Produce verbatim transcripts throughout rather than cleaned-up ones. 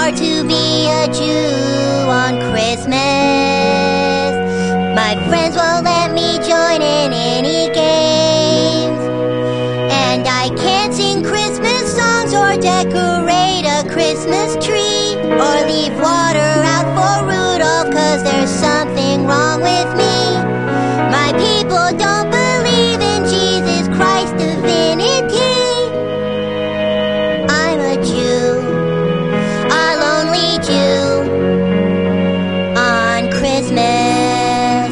hard to be a Jew on Christmas. My friends won't let me join in any games, and I can't sing Christmas songs or decorate a Christmas tree or leave water out for Rudolph, 'cause there's something wrong with me. My people don't believe in Jesus Christ's divinity. I'm a Jew, a lonely Jew on Christmas.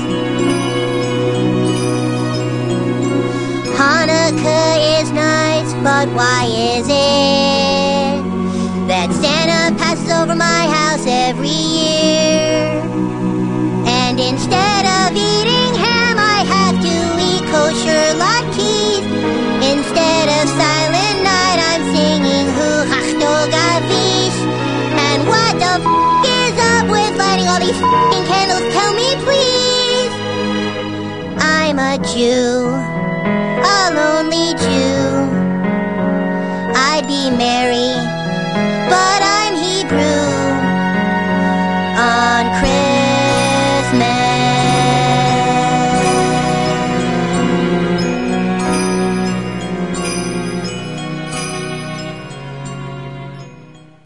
Hanukkah is nice, but why is it that Santa passes over my house every year? And instead of eating ham, I have to eat kosher latkes. Instead of Silent Night, I'm singing Hu Hachto Gavish. And what the f*** is up with lighting all these f***ing candles? Tell me, please. I'm a Jew, a lonely Jew. I'd be merry